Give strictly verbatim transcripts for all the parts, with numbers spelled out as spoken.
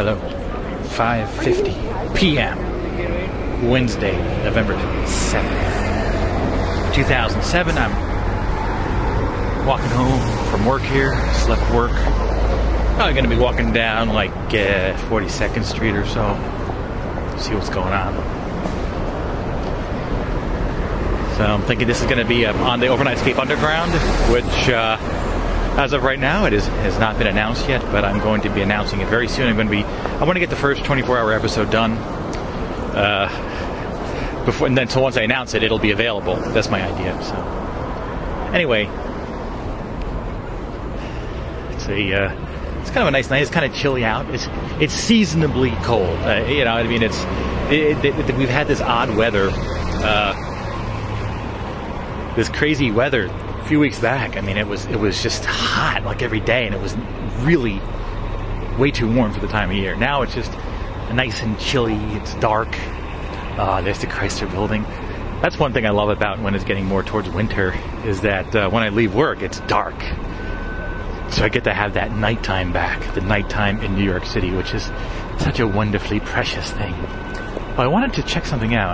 hello. five fifty p.m. Wednesday, November seventh, two thousand seven. I'm walking home from work here. Just left work. Probably going to be walking down like uh, forty-second Street or so. See what's going on. So I'm thinking this is going to be um, on the Overnight Escape Underground, which uh, as of right now it is has not been announced yet, but I'm going to be announcing it very soon. I'm going to be I want to get the first twenty-four hour episode done uh, before, and then so once I announce it, it'll be available. That's my idea. So anyway, it's a uh, it's kind of a nice night. It's kind of chilly out. It's it's seasonably cold. Uh, you know, I mean, it's it, it, it, we've had this odd weather. Uh, This crazy weather a few weeks back. I mean, it was it was just hot like every day, and it was really way too warm for the time of year. Now it's just nice and chilly. It's dark. Uh, there's the Chrysler Building. That's one thing I love about when it's getting more towards winter is that uh, when I leave work, it's dark. So I get to have that nighttime back, the nighttime in New York City, which is such a wonderfully precious thing. Well, I wanted to check something out.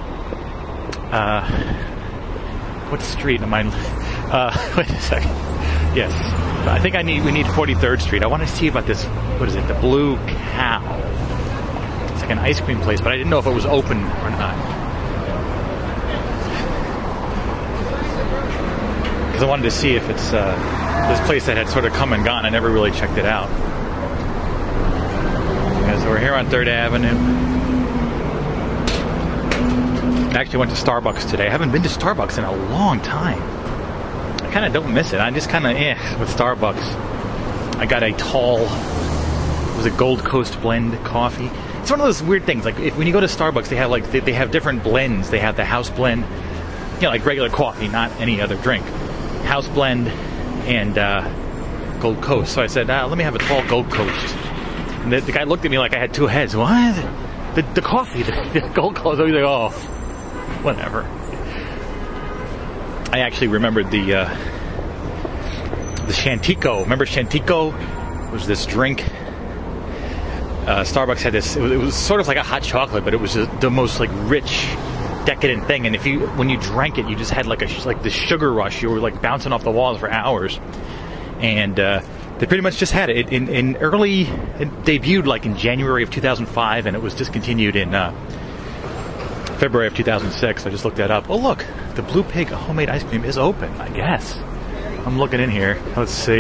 Uh... What street am I? Uh, wait a second. Yes, I think I need. We need forty-third Street. I want to see about this. What is it? The Blue Cow. It's like an ice cream place, but I didn't know if it was open or not. Because I wanted to see if it's uh, this place that had sort of come and gone. I never really checked it out. Okay, so we're here on Third Avenue. I actually went to Starbucks today. I haven't been to Starbucks in a long time. I kind of don't miss it. I just kind of eh with Starbucks. I got a tall, it was a Gold Coast blend coffee. It's one of those weird things. Like if, when you go to Starbucks, they have like they, they have different blends. They have the house blend, you know, like regular coffee, not any other drink. House blend and uh, Gold Coast. So I said, ah, let me have a tall Gold Coast. And the, the guy looked at me like I had two heads. What? The, the coffee, the, the Gold Coast. I was like, oh. Whatever. I actually remembered the uh, the Shantico. Remember Shantico? It was this drink. Uh, Starbucks had this. It was, it was sort of like a hot chocolate, but it was the most like rich, decadent thing. And if you when you drank it, you just had like a like the sugar rush. You were like bouncing off the walls for hours. And uh, they pretty much just had it in, in early. It debuted like in January of two thousand five, and it was discontinued in. Uh, February of two thousand six. I just looked that up. Oh look, the Blue Pig homemade ice cream is open, I guess. I'm looking in here. Let's see.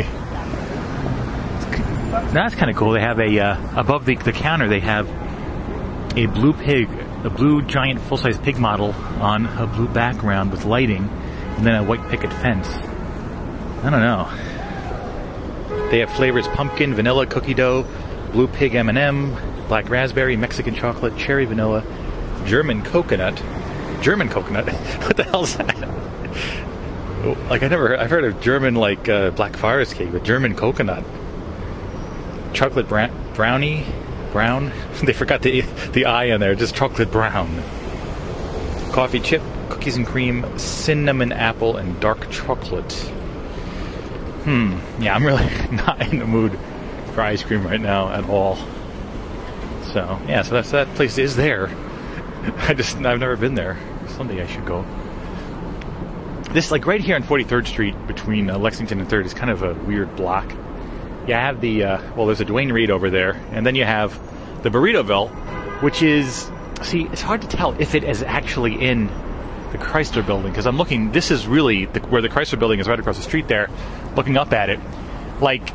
That's kind of cool. They have a uh, above the, the counter. They have a blue pig, a blue giant full-size pig model on a blue background with lighting, and then a white picket fence. I don't know. They have flavors: pumpkin, vanilla, cookie dough, blue pig M and M, black raspberry, Mexican chocolate, cherry vanilla. German coconut. German coconut? What the hell is that? Like, I never heard, I've heard of German, like, uh, Black Forest cake, but German coconut. Chocolate bra- brownie? Brown? They forgot the the I in there, just chocolate brown. Coffee chip, cookies and cream, cinnamon apple, and dark chocolate. Hmm. Yeah, I'm really not in the mood for ice cream right now at all. So, yeah, so that's, that place is there. I just, I've never been there. Someday I should go. This, like right here on forty-third Street between uh, Lexington and third is kind of a weird block. You have the, uh, well, there's a Duane Reade over there, and then you have the Burritoville, which is, see, it's hard to tell if it is actually in the Chrysler Building, because I'm looking, this is really the, where the Chrysler Building is, right across the street there, looking up at it. Like,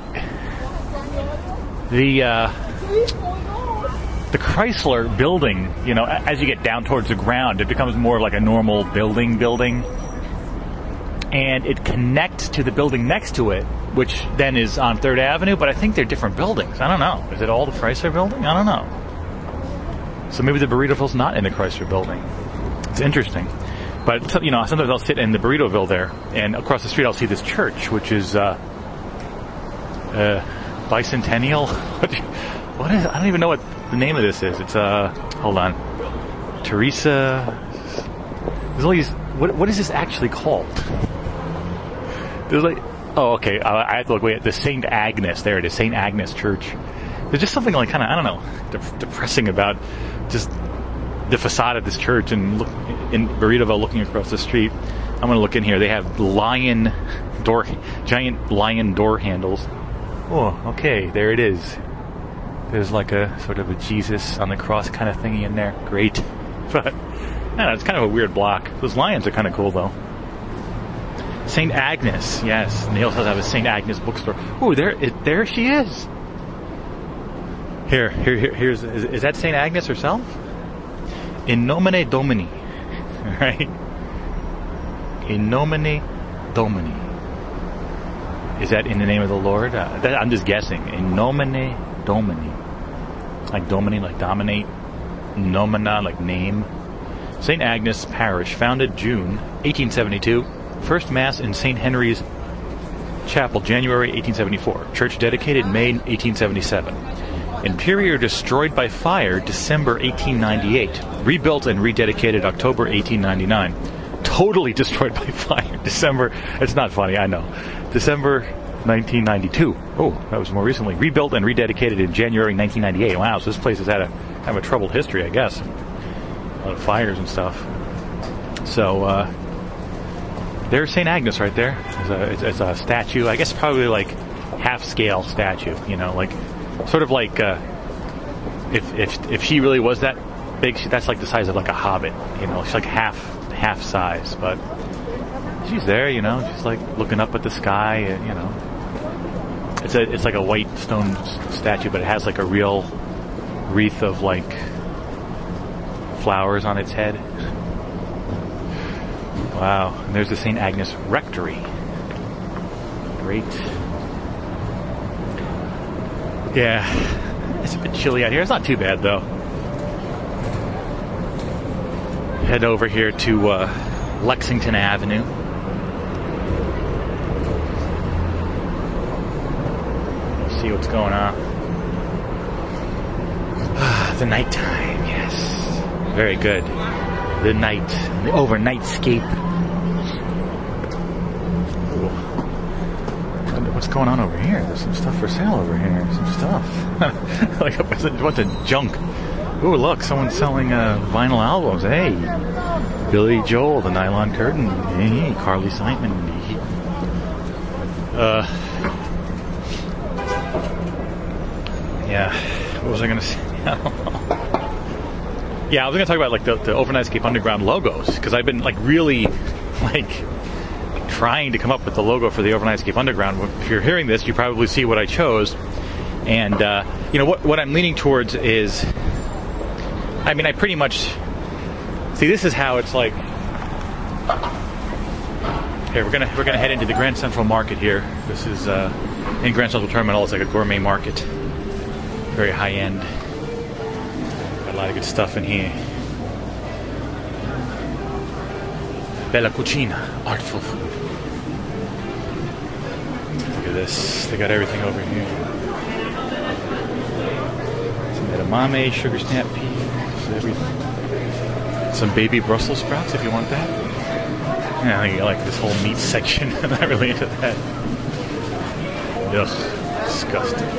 the, uh... the Chrysler Building, you know, as you get down towards the ground, it becomes more of like a normal building building. And it connects to the building next to it, which then is on third Avenue, but I think they're different buildings. I don't know. Is it all the Chrysler Building? I don't know. So maybe the Burritoville's not in the Chrysler Building. It's interesting. But, you know, sometimes I'll sit in the Burritoville there, and across the street I'll see this church, which is, uh, uh, Bicentennial? What is, I don't even know what the name of this is. It's, uh, hold on. Teresa, there's all these, what, what is this actually called? There's like, oh, okay, uh, I have to look, wait, the Saint Agnes, there it is, Saint Agnes Church. There's just something like kind of, I don't know, de- depressing about just the facade of this church. And look, in Burritoville, looking across the street, I'm going to look in here. They have lion door, giant lion door handles. Oh, okay, there it is. There's like a sort of a Jesus on the cross kind of thingy in there. Great. But, I don't know, it's kind of a weird block. Those lions are kind of cool, though. Saint Agnes, yes. And they also have a Saint Agnes bookstore. Oh, there, it, there she is. Here, here, here here's, is, is that Saint Agnes herself? In nomine Domini. Right? In nomine Domini. Is that in the name of the Lord? Uh, that, I'm just guessing. In nomine Domini. Like Domini, like dominate. Nomina, like name. Saint Agnes Parish, founded June eighteen seventy-two. First Mass in Saint Henry's Chapel, January eighteen seventy-four. Church dedicated May eighteen seventy-seven. Interior destroyed by fire, December eighteen ninety-eight. Rebuilt and rededicated October eighteen ninety-nine. Totally destroyed by fire, December... It's not funny, I know. December nineteen ninety-two. Oh, that was more recently. Rebuilt and rededicated in January nineteen ninety-eight. Wow, so this place has had a kind of a troubled history, I guess. A lot of fires and stuff. So, uh... there's Saint Agnes right there. It's a, it's, it's a statue. I guess probably like half-scale statue, you know, like... Sort of like, uh, if if if she really was that big, she, that's like the size of like a hobbit, you know. She's like half half size, but she's there, you know. She's like looking up at the sky, and, you know. It's a it's like a white stone statue, but it has like a real wreath of like flowers on its head. Wow! And there's the Saint Agnes Rectory. Great. Yeah, it's a bit chilly out here. It's not too bad, though. Head over here to uh, Lexington Avenue. See what's going on. The nighttime, yes. Very good. The night, the overnightscape. What's going on over here? There's some stuff for sale over here. Some stuff. Like a bunch of junk. Ooh, look, someone's selling uh, vinyl albums. Hey, Billy Joel, The Nylon Curtain. Hey, Carly Simon. Uh, yeah. What was I going to say? I don't know. Yeah, I was going to talk about like the, the Overnightscape Underground logos, because I've been like really like trying to come up with the logo for the Overnightscape Underground. If you're hearing this, you probably see what I chose. And, uh, you know, what, what I'm leaning towards is, I mean, I pretty much, see, this is how it's like, here, we're gonna, we're gonna head into the Grand Central Market here. This is, uh, in Grand Central Terminal, it's like a gourmet market. Very high end. Got a lot of good stuff in here. Bella Cucina, artful food. Look at this. They got everything over here. Some edamame, sugar snap peas, everything. Some baby Brussels sprouts if you want that. Yeah, I like this whole meat section. I'm not really into that. Ugh, disgusting.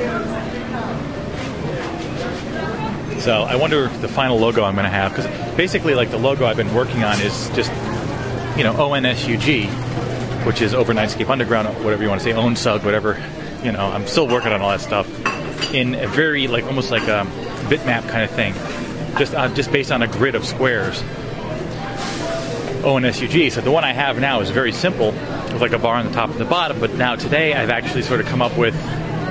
So I wonder the final logo I'm going to have, because basically, like, the logo I've been working on is just, you know, O N S U G, which is Overnightscape Underground, whatever you want to say, own sug, whatever. You know, I'm still working on all that stuff in a very, like, almost like a bitmap kind of thing, just uh, just based on a grid of squares. O N S U G. So the one I have now is very simple, with like a bar on the top and the bottom. But now today, I've actually sort of come up with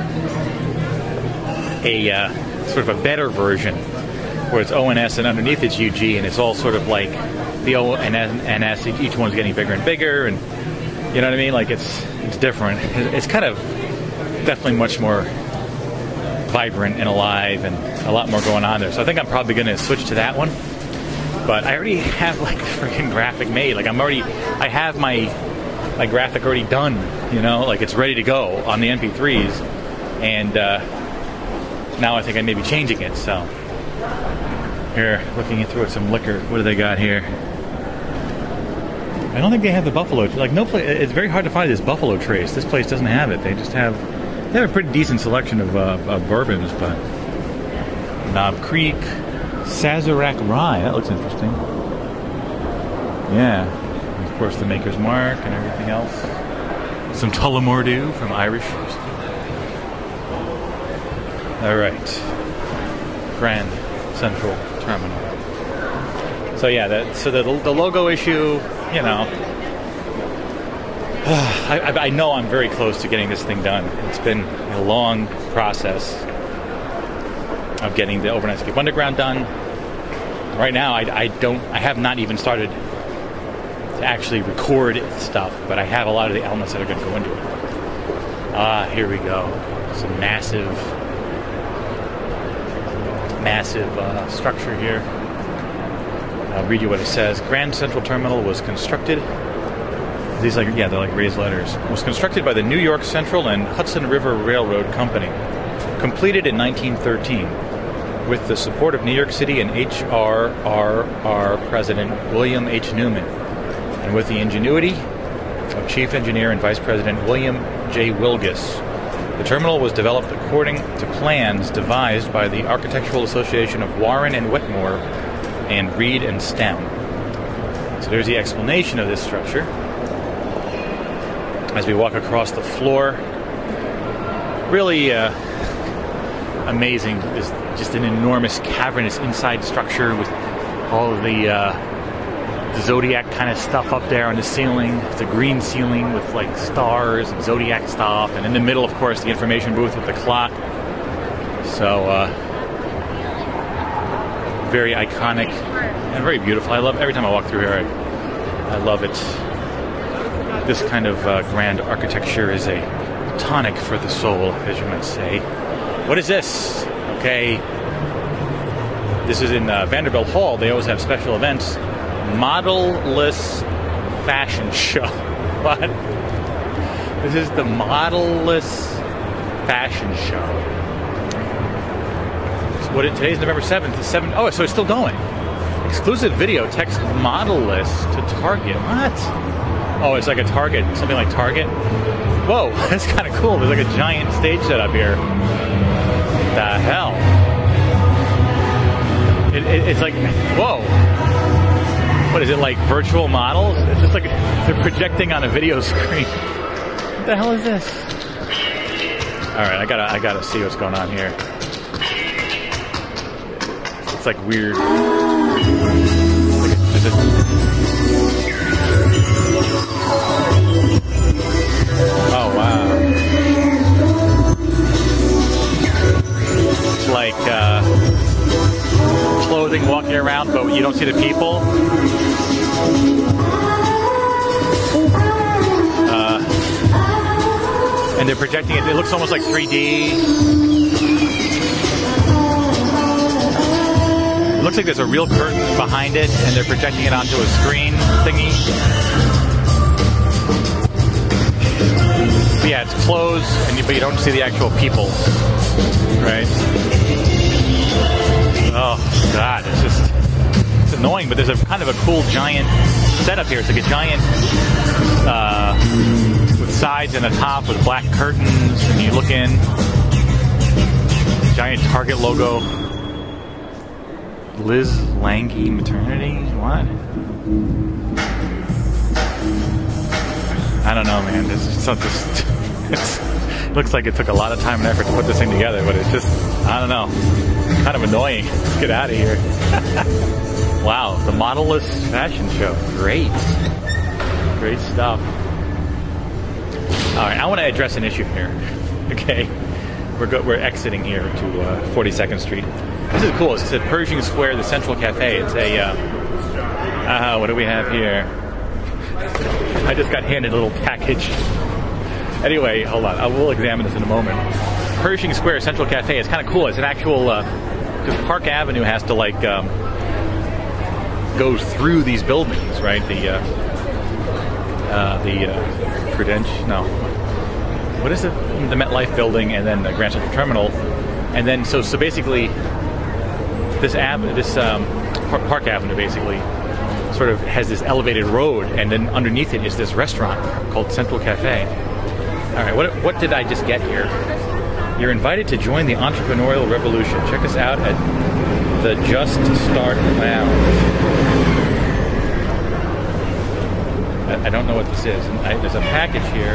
a uh, sort of a better version, where it's O N S and underneath it's U G, and it's all sort of like the O and N S. Each one's getting bigger and bigger, and you know what I mean? Like it's it's different. It's kind of definitely much more vibrant and alive, and a lot more going on there. So I think I'm probably going to switch to that one. But I already have like the freaking graphic made. Like I'm already, I have my my graphic already done. You know, like it's ready to go on the M P threes, and uh, now I think I may be changing it. So here, looking through at some liquor. What do they got here? I don't think they have the Buffalo. Like no place. It's very hard to find this Buffalo Trace. This place doesn't have it. They just have They have a pretty decent selection of, uh, of bourbons, but Knob Creek, Sazerac Rye. That looks interesting. Yeah. And of course, the Maker's Mark and everything else. Some Tullamore Dew from Irish. All right. Grand Central Terminal. So yeah, that so the the logo issue, you know. I, I, I know I'm very close to getting this thing done. It's been a long process of getting the Overnight Escape Underground done. Right now, I, I don't, I have not even started to actually record stuff, but I have a lot of the elements that are going to go into it. Ah, here we go. Some massive, massive uh, structure here. I'll read you what it says. Grand Central Terminal was constructed. These like yeah, they're like raised letters. Was constructed by the New York Central and Hudson River Railroad Company. Completed in nineteen thirteen, with the support of New York City and H R R R President William H. Newman, and with the ingenuity of Chief Engineer and Vice President William J. Wilgus. The terminal was developed according to plans devised by the Architectural Association of Warren and Wetmore and Reed and Stem. So there's the explanation of this structure. As we walk across the floor, really uh, amazing. It's just an enormous cavernous inside structure with all of the, uh, the zodiac kind of stuff up there on the ceiling. It's a green ceiling with like stars and zodiac stuff, and in the middle, of course, the information booth with the clock. So uh, very iconic and very beautiful. I love every time I walk through here. I, I love it. This kind of uh, grand architecture is a tonic for the soul, as you might say. What is this? Okay. This is in uh, Vanderbilt Hall. They always have special events. Model-less fashion show. What? This is the model-less fashion show. So what? It, today's November seventh. The seventh. Oh, so it's still going. Exclusive video. Text model-less to Target. What? Oh, it's like a Target, something like Target. Whoa, that's kind of cool. There's like a giant stage set up here. What the hell? It, it, it's like, whoa. What is it, like virtual models? It's just like they're projecting on a video screen. What the hell is this? All right, I gotta, I gotta see what's going on here. It's like weird. It's like a, oh, wow. It's like uh, clothing walking around, but you don't see the people. Uh, and they're projecting it. It looks almost like three D. It looks like there's a real curtain behind it, and they're projecting it onto a screen thingy. But yeah, it's closed, and you, but you don't see the actual people, right? Oh God, it's just it's annoying. But there's a kind of a cool giant setup here. It's like a giant uh, with sides and a top with black curtains, and you look in. Giant Target logo. Liz Lange Maternity? What? I don't know, man. This is something. It looks like it took a lot of time and effort to put this thing together, but it's just, I don't know, kind of annoying. Let's get out of here. Wow, the model-less fashion show. Great. Great stuff. All right, I want to address an issue here. Okay, we're go- we're exiting here to uh, forty-second Street. This is cool. It's at Pershing Square, the Central Cafe. It's a, uh, uh, what do we have here? I just got handed a little package. Anyway, hold on. I will examine this in a moment. Pershing Square Central Cafe is kind of cool. It's an actual, because uh, Park Avenue has to like um, go through these buildings, right? The uh, uh, the uh, Prudential, no, what is it? The MetLife building, and then the Grand Central Terminal, and then so so basically, this Ave, this um, Park Avenue basically sort of has this elevated road, and then underneath it is this restaurant called Central Cafe. All right, what what did I just get here? You're invited to join the entrepreneurial revolution. Check us out at the Just Start Lounge. I, I don't know what this is. I, there's a package here.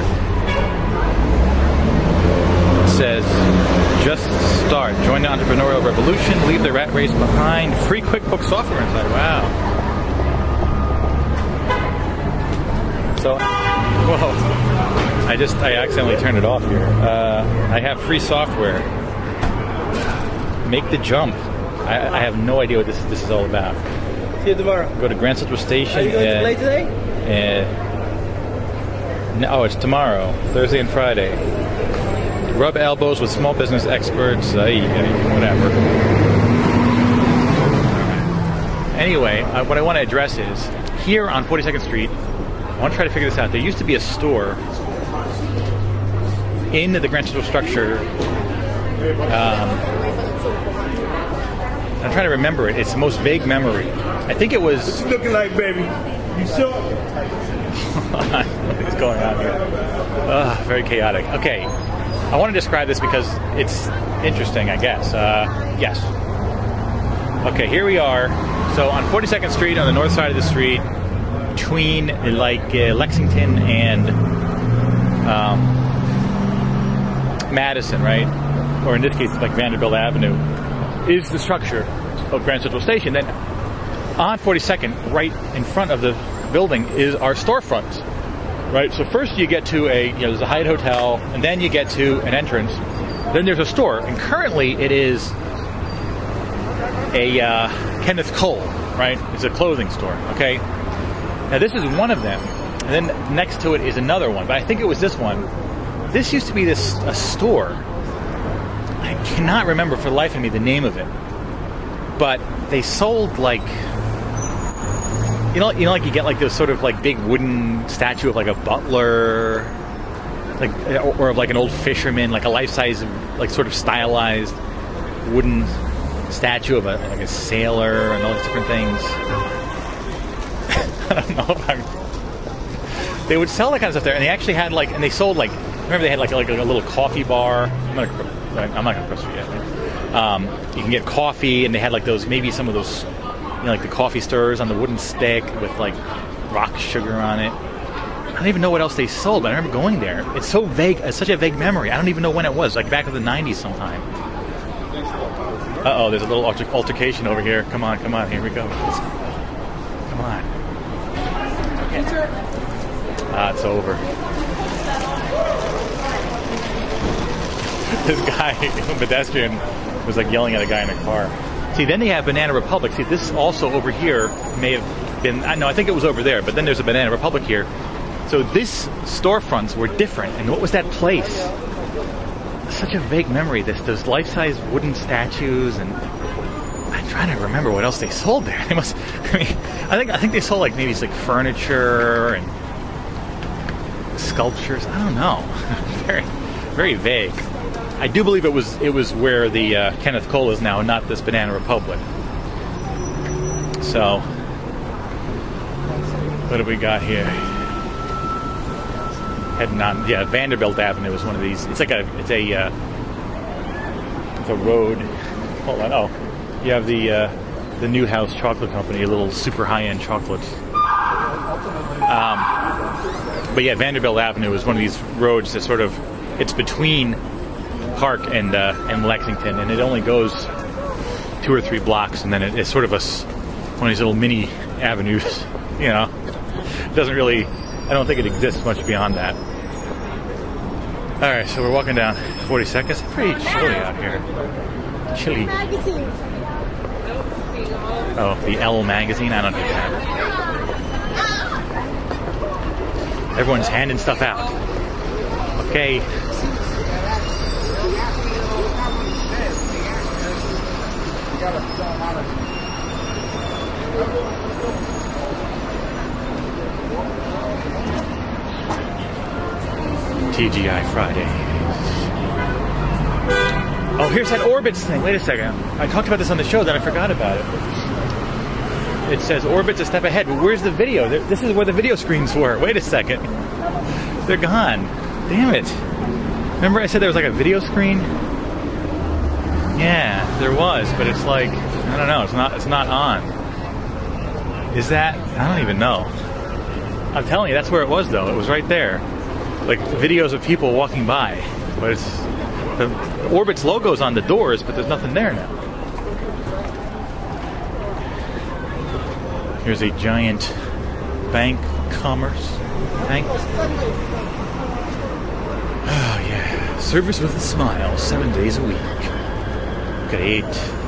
It says, Just Start. Join the entrepreneurial revolution. Leave the rat race behind. Free QuickBooks software inside. Wow. So, whoa. I just, I accidentally turned it off here. Uh, I have free software. Make the jump. I, I have no idea what this, this is all about. See you tomorrow. Go to Grand Central Station. Are you going uh, to play today? Uh, no, oh, it's tomorrow. Thursday and Friday. Rub elbows with small business experts. Uh, whatever. Anyway, uh, what I want to address is, here on forty-second Street, I want to try to figure this out. There used to be a store in the Grand Central structure. Um, I'm trying to remember it. It's the most vague memory. I think it was... What's it looking like, baby? You sure? What is going on here? Ugh, very chaotic. Okay. I want to describe this because it's interesting, I guess. Uh, yes. Okay, here we are. So on forty-second Street, on the north side of the street, between like uh, Lexington and um, Madison, right? Or in this case, like Vanderbilt Avenue, is the structure of Grand Central Station. Then on forty-second, right in front of the building, is our storefront. Right? So first you get to a, you know, there's a Hyatt Hotel, and then you get to an entrance. Then there's a store, and currently it is a uh, Kenneth Cole, right? It's a clothing store, okay? Now this is one of them, and then next to it is another one, but I think it was this one. This used to be this a store. I cannot remember for the life of me the name of it, but they sold like, you know, you know, like you get like this sort of like big wooden statue of like a butler, like or of like an old fisherman, like a life-size, like sort of stylized wooden statue of a like a sailor and all these different things. I don't know if I'm... They would sell that kind of stuff there, and they actually had like, and they sold like, remember they had like like a little coffee bar. I'm not gonna, I'm not gonna press it yet. Right? Um, you can get coffee, and they had like those, maybe some of those, you know, like the coffee stirrers on the wooden stick with like rock sugar on it. I don't even know what else they sold, but I remember going there. It's so vague, it's such a vague memory. I don't even know when it was, like back in the nineties sometime. Uh-oh, there's a little alter- altercation over here. Come on, come on, here we go. Come on. Okay. Ah, it's over. This guy, a pedestrian, was like yelling at a guy in a car. See, then they have Banana Republic. See, this also over here may have been, I know, I think it was over there, but then there's a Banana Republic here. So this storefronts were different. And what was that place? Such a vague memory. This those life-size wooden statues, and I'm trying to remember what else they sold there. They must. I mean, I think I think they sold like maybe it's like furniture and sculptures. I don't know. very, very vague. I do believe it was it was where the uh, Kenneth Cole is now, not this Banana Republic. So, what do we got here? Heading on, yeah, Vanderbilt Avenue is one of these. It's like a, it's a, uh, it's a road. Hold on, oh, you have the uh, the Newhouse Chocolate Company, a little super high-end chocolates. Um, but yeah, Vanderbilt Avenue is one of these roads that sort of, it's between Park and uh, and Lexington, and it only goes two or three blocks, and then it, it's sort of a one of these little mini avenues. You know, it doesn't really. I don't think it exists much beyond that. All right, so we're walking down forty-second. It's pretty chilly out here. Chilly. Oh, the Elle magazine. I don't do that. Everyone's handing stuff out. Okay. T G I Fridays. Oh, here's that Orbitz thing. Wait a second. I talked about this on the show, then I forgot about it. It says Orbit's a step ahead, but where's the video? This is where the video screens were. Wait a second. They're gone. Damn it. Remember I said there was like a video screen? Yeah, there was, but it's like, I don't know, it's not it's not on. Is that? I don't even know. I'm telling you, that's where it was though. It was right there. Like videos of people walking by. But it's the Orbitz logo's on the doors, but there's nothing there now. Here's a giant bank, Commerce Bank. Oh yeah, service with a smile, seven days a week. Got eight.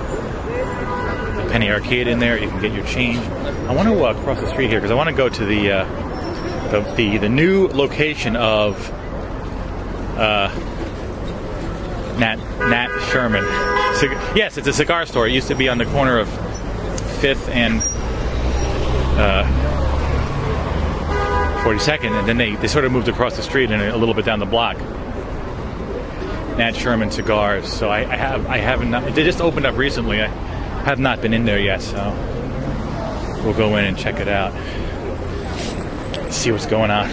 A penny arcade in there. You can get your change. I want to uh, cross the street here because I want to go to the, uh, the the the new location of uh, Nat Nat Sherman. Cig- yes, it's a cigar store. It used to be on the corner of Fifth and uh, forty-second, and then they, they sort of moved across the street and a little bit down the block. Nat Sherman Cigars. So I, I have I haven't not, they just opened up recently. I have not been in there yet, so we'll go in and check it out. See what's going on.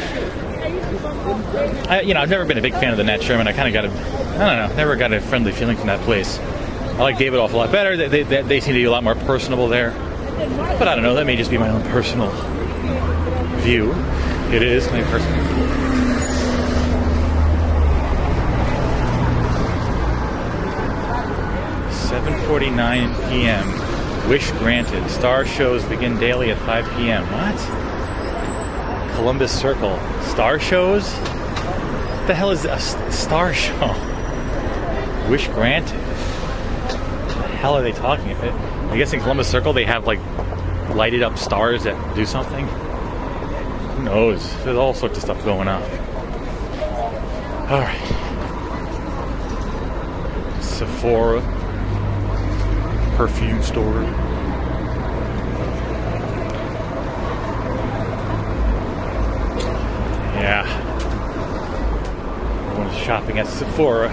I, you know, I've never been a big fan of the Nat Sherman. I kind of got a, I don't know, never got a friendly feeling from that place. I like Davidoff a lot better. They, they, they seem to be a lot more personable there. But I don't know, that may just be my own personal view. It is my personal seven forty-nine p.m. Wish granted. Star shows begin daily at five p.m. What? Columbus Circle. Star shows? What the hell is a star show? Wish granted. What the hell are they talking about? I guess in Columbus Circle they have like lighted up stars that do something. Who knows? There's all sorts of stuff going on. Alright. Sephora. Perfume store. Yeah. Everyone's shopping at Sephora.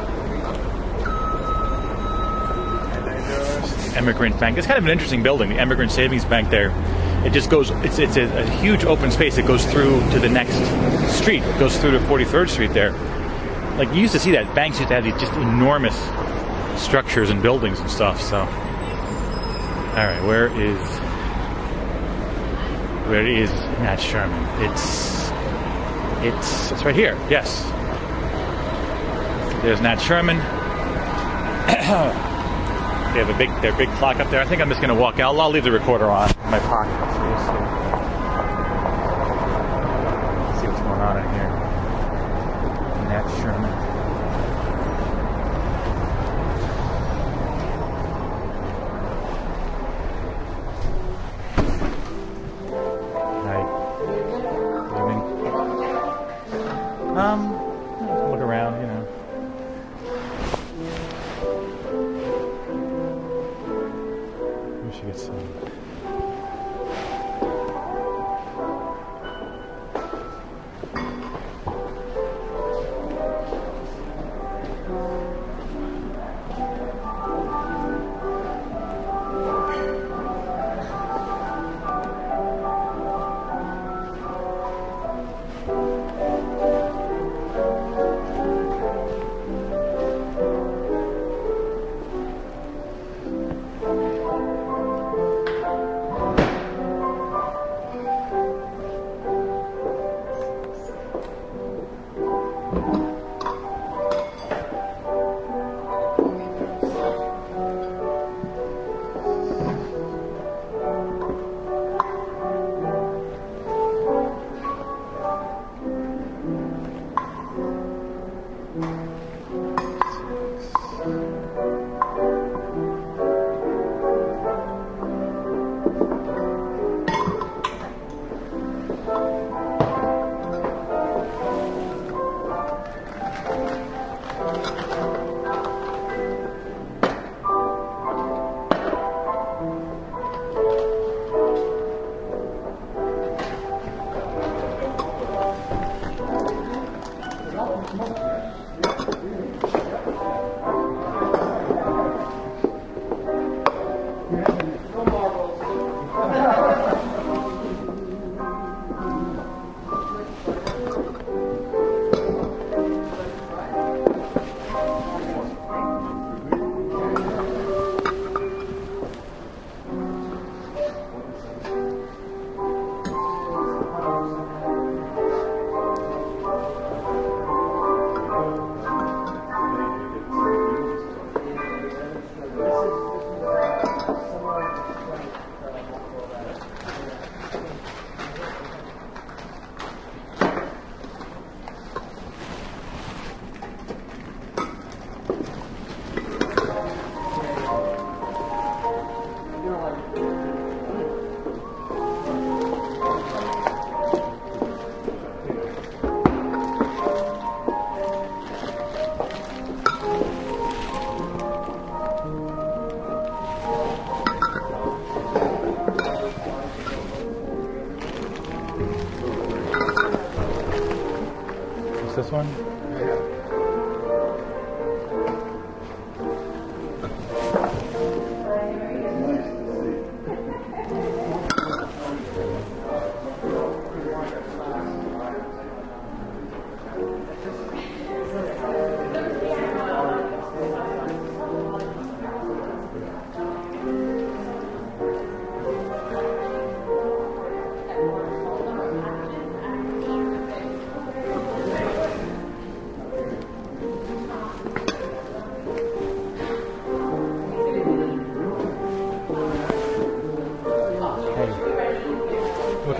Emigrant Bank. It's kind of an interesting building, the Emigrant Savings Bank there. It just goes, it's it's a, a huge open space that goes through to the next street. It goes through to forty-third Street there. Like, you used to see that. Banks used to have these just enormous structures and buildings and stuff, so. Alright, where is, where is Nat Sherman? It's, it's, it's right here, yes. There's Nat Sherman. They have a big, their big clock up there. I think I'm just going to walk out. I'll leave the recorder on in my pocket. Let's see, see what's going on in here. Nat Sherman. Um, look around, you know. We should get some.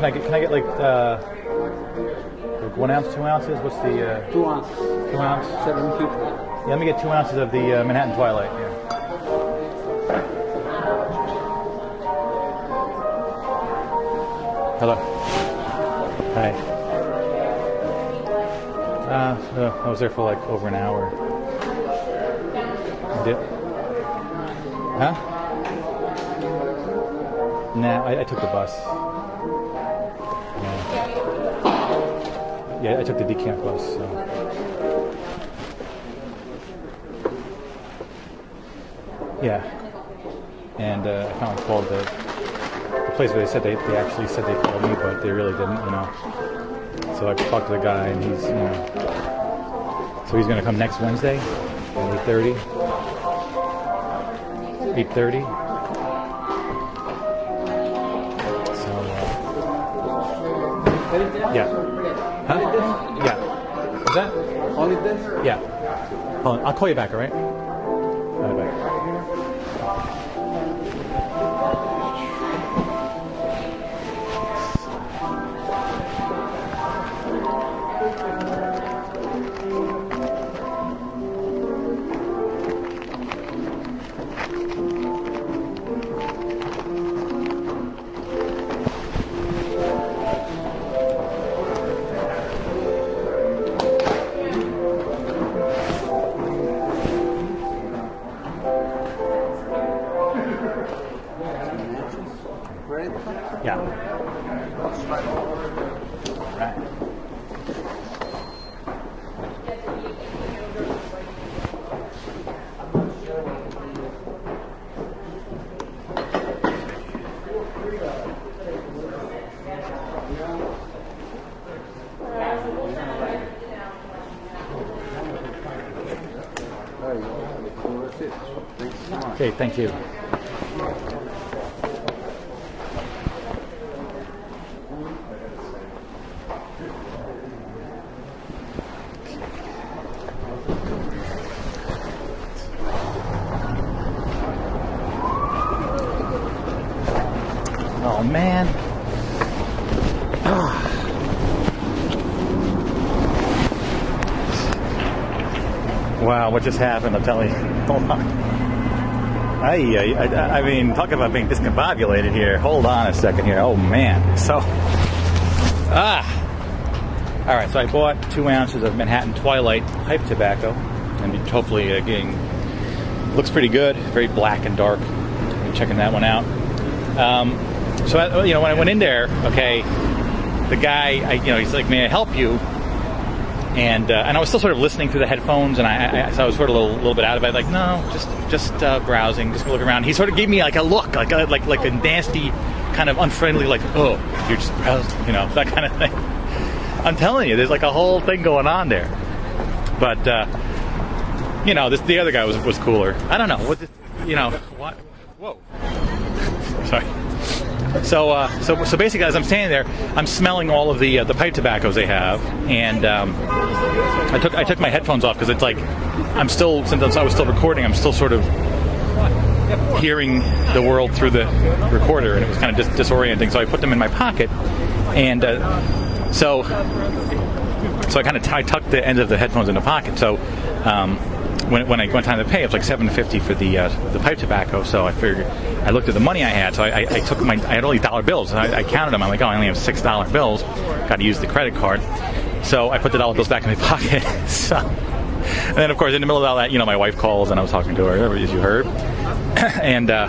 can I get? Can I get like uh, like one ounce, two ounces? What's the uh, Two ounces. two ounce? Seven fifty. Yeah, let me get two ounces of the uh, Manhattan Twilight. Yeah. Hello. Hi. Uh, no, I was there for like over an hour. Did? Huh? Nah, I, I took the bus. Yeah. yeah, I took the decamp bus. So. Yeah, and uh, I finally called the, the place where they said they, they actually said they called me, but they really didn't, you know. So I talked to the guy, and he's, you know, so he's going to come next Wednesday at eight thirty. eight thirty. So, uh, yeah. Huh? Yeah. Is that? Only this? Yeah. Hold on, I'll call you back, all right? All right, bye. Yeah. Right. Okay, thank you. Oh man. Wow, what just happened? I'm telling you. Hold on. I, I, I mean, talk about being discombobulated here. Hold on a second here. Oh man. So, ah. All right. So I bought two ounces of Manhattan Twilight pipe tobacco, and hopefully, uh, getting looks pretty good. Very black and dark. I'm checking that one out. Um, so I, you know, when I went in there, okay, the guy, I, you know, he's like, "May I help you?" And uh, and I was still sort of listening through the headphones, and I, I so I was sort of a little, little bit out of it. Like, no, just just uh, browsing, just look around. He sort of gave me like a look, like a, like like a nasty, kind of unfriendly, like, oh, you're just browsing, you know, that kind of thing. I'm telling you, there's like a whole thing going on there. But uh, you know, this the other guy was was cooler. I don't know what, this, you know, what? Whoa, sorry. So, uh, so, so basically, as I'm standing there, I'm smelling all of the uh, the pipe tobaccos they have, and um, I took I took my headphones off because it's like I'm still, since I was still recording, I'm still sort of hearing the world through the recorder, and it was kind of dis- disorienting. So I put them in my pocket, and uh, so so I kind of t- I tucked the ends of the headphones in the pocket. So. Um, When, when I went time to pay, it was like seven fifty for the uh, the pipe tobacco. So I figured, I looked at the money I had. So I, I, I took my, I had only dollar bills, and I, I counted them. I'm like, oh, I only have six dollar bills. Got to use the credit card. So I put the dollar bills back in my pocket. So, and then of course, in the middle of all that, you know, my wife calls, and I was talking to her, as you heard, and uh,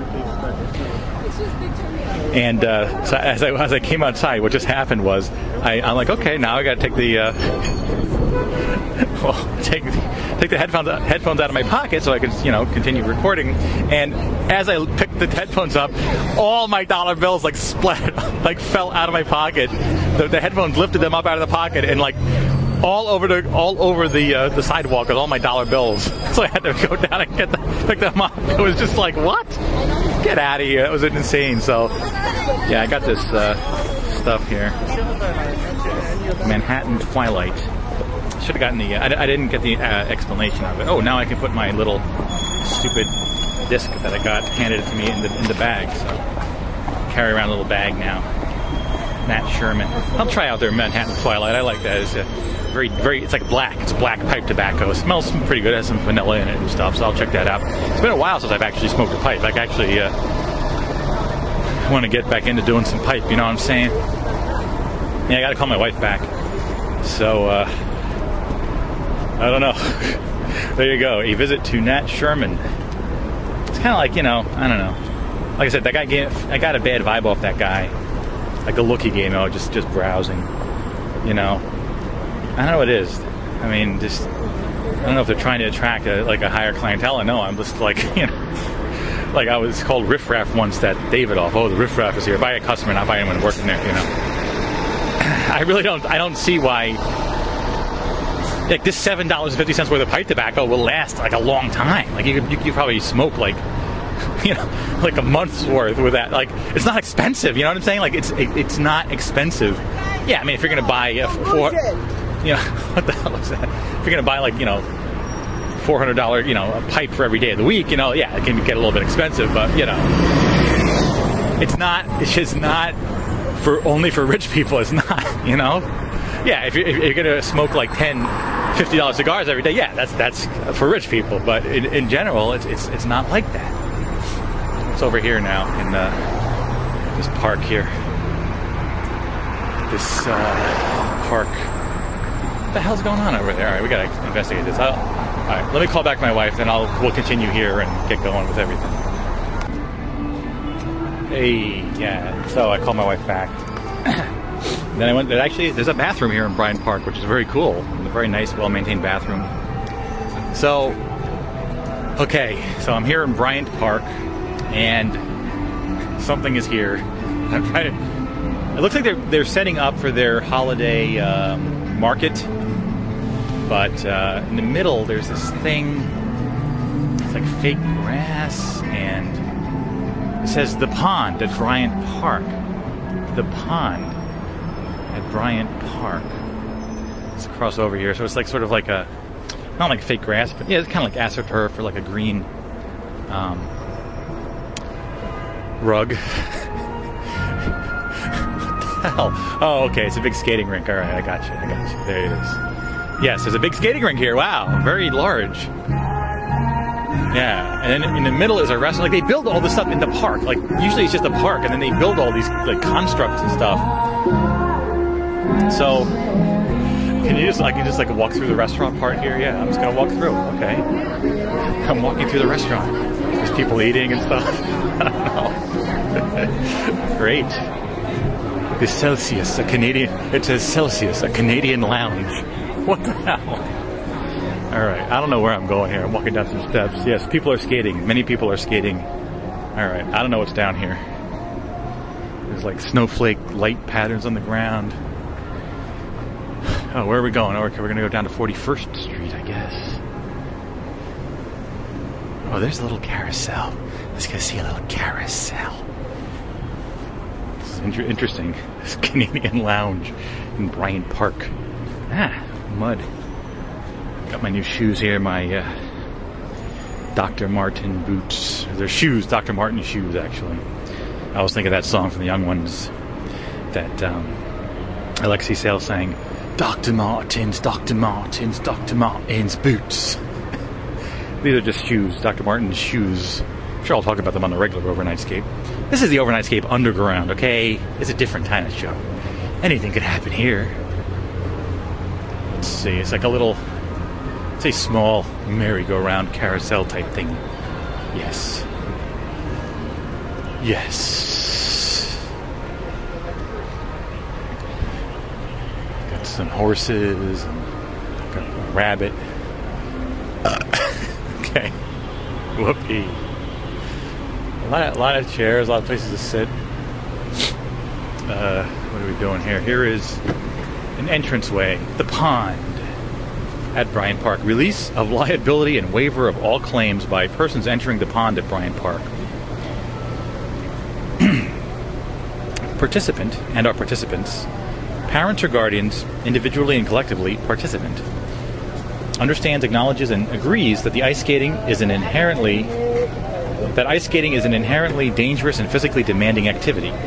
and uh, so as I as I came outside, what just happened was, I, I'm like, okay, now I got to take the. Uh, well, take take the headphones headphones out of my pocket so I could, you know, continue recording. And as I picked the headphones up, all my dollar bills like splat, like fell out of my pocket. The, the headphones lifted them up out of the pocket and like all over the all over the uh, the sidewalk with all my dollar bills. So I had to go down and get the, pick them up. It was just like, what? Get out of here! It was insane. So yeah, I got this uh, stuff here, Manhattan Twilight. Should have gotten the. Uh, I, I didn't get the uh, explanation of it. Oh, now I can put my little stupid disc that I got handed it to me in the in the bag. So carry around a little bag now. Nat Sherman. I'll try out their Manhattan Twilight. I like that. It's a very, very. It's like black. It's black pipe tobacco. It smells pretty good. It has some vanilla in it and stuff. So I'll check that out. It's been a while since I've actually smoked a pipe. Like actually, uh, I want to get back into doing some pipe. You know what I'm saying? Yeah, I got to call my wife back. So uh, I don't know. There you go. A visit to Nat Sherman. It's kind of like, you know, I don't know. Like I said, that guy gave. I got a bad vibe off that guy. Like the look he gave me, oh, just just browsing. You know, I don't know what it is. I mean, just I don't know if they're trying to attract a, like a higher clientele. I know I'm just like, you know, like I was called riffraff once. That David off. Oh, the riffraff is here. By a customer, not by anyone working there. You know, I really don't. I don't see why. Like this seven dollars and fifty cents worth of pipe tobacco will last like a long time. Like you could you could probably smoke like. You know, like a month's worth with that. Like, it's not expensive. You know what I'm saying? Like, it's it, it's not expensive. Yeah, I mean, if you're gonna buy a four, you know, what the hell is that? If you're gonna buy like, you know, four hundred dollar, you know, a pipe for every day of the week, you know, yeah, it can get a little bit expensive, but you know, it's not. It's just not for only for rich people. It's not. You know, yeah. If you're, if you're gonna smoke like ten, fifty dollar cigars every day, yeah, that's that's for rich people. But in, in general, it's it's it's not like that. It's over here now in uh, this park here. This uh, park. What the hell's going on over there? All right, we gotta investigate this. I'll, all right, let me call back my wife, then I'll we'll continue here and get going with everything. Hey, yeah. So I called my wife back. Then I went. Actually, there's a bathroom here in Bryant Park, which is very cool. A very nice, well-maintained bathroom. So, okay, so I'm here in Bryant Park. And something is here. I'm trying to, it looks like they're they're setting up for their holiday um, market, but uh, in the middle there's this thing. It's like fake grass, and it says the pond at Bryant Park. The pond at Bryant Park. Let's cross over here. So it's like sort of like a not like fake grass, but yeah, it's kind of like AstroTurf or like a green. Um, Rug. What the hell? Oh, okay. It's a big skating rink. All right, I got you. I got you. There it is. Yes, there's a big skating rink here. Wow, very large. Yeah, and then in the middle is a restaurant. Like they build all this stuff in the park. Like usually it's just a park, and then they build all these like constructs and stuff. So, can you just like you just like walk through the restaurant part here? Yeah, I'm just gonna walk through. Okay, I'm walking through the restaurant. There's people eating and stuff. I don't know. Great. The Celsius, a Canadian. It says Celsius, a Canadian lounge. What the hell? All right, I don't know where I'm going here. I'm walking down some steps. Yes, people are skating. Many people are skating. All right, I don't know what's down here. There's like snowflake light patterns on the ground. Oh, where are we going? Oh, okay, we're going to go down to forty-first Street, I guess. Oh, there's a little carousel. Let's go see a little carousel. This is inter- interesting. This Canadian lounge in Bryant Park. Ah, mud. Got my new shoes here, my uh, Doctor Martin boots. They're shoes, Doctor Martin shoes, actually. I always think of that song from the Young Ones that um, Alexi Sale sang. Doctor Martens, Doctor Martens, Doctor Martens boots. These are just shoes, Doctor Martin's shoes. I'm sure I'll talk about them on the regular Overnightscape. This is the Overnightscape Underground, okay? It's a different kind of show. Anything could happen here. Let's see, it's like a little, it's a small merry-go-round carousel type thing. Yes. Yes. Got some horses, and got a rabbit. Okay. Whoopee. A lot, a lot of chairs, a lot of places to sit. Uh, what are we doing here? Here is an entranceway. The pond at Bryant Park. Release of liability and waiver of all claims by persons entering the pond at Bryant Park. Participant and our participants. Parents or guardians, individually and collectively, participant. Understands, acknowledges, and agrees that the ice skating is an inherently that ice skating is an inherently dangerous and physically demanding activity.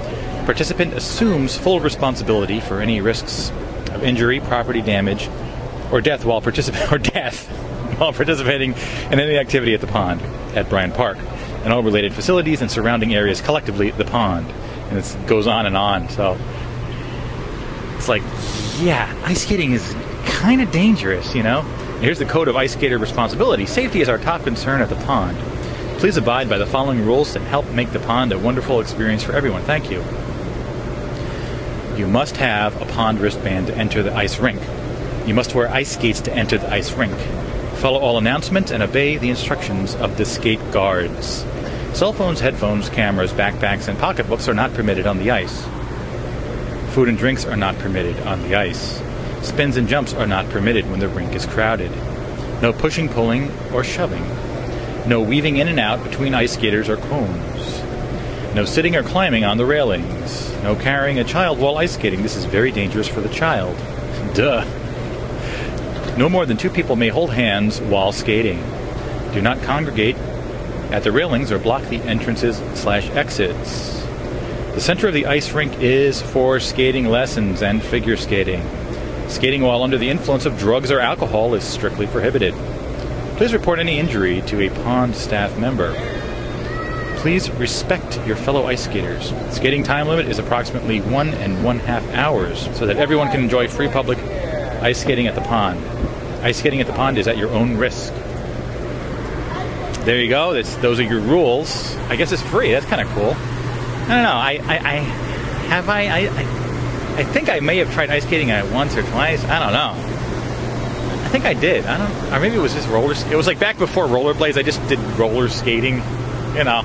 Participant assumes full responsibility for any risks of injury, property damage, or death while particip- or death while participating in any activity at the pond at Bryant Park and all related facilities and surrounding areas, collectively the pond. And it goes on and on. So it's like, yeah, ice skating is kind of dangerous, you know? Here's the code of ice skater responsibility. Safety is our top concern at the pond. Please abide by the following rules and help make the pond a wonderful experience for everyone. Thank you. You must have a pond wristband to enter the ice rink. You must wear ice skates to enter the ice rink. Follow all announcements and obey the instructions of the skate guards. Cell phones, headphones, cameras, backpacks, and pocketbooks are not permitted on the ice. Food and drinks are not permitted on the ice. Spins and jumps are not permitted when the rink is crowded. No pushing, pulling, or shoving. No weaving in and out between ice skaters or cones. No sitting or climbing on the railings. No carrying a child while ice skating. This is very dangerous for the child. Duh. No more than two people may hold hands while skating. Do not congregate at the railings or block the entrances slash exits. The center of the ice rink is for skating lessons and figure skating. Skating while under the influence of drugs or alcohol is strictly prohibited. Please report any injury to a pond staff member. Please respect your fellow ice skaters. Skating time limit is approximately one and one half hours so that everyone can enjoy free public ice skating at the pond. Ice skating at the pond is at your own risk. There you go. That's, those are your rules. I guess it's free. That's kind of cool. I don't know. I, I, I have I, I I I think I may have tried ice skating at once or twice. I don't know. I think I did. I don't. Or maybe it was just roller. It was like back before rollerblades. I just did roller skating. You know.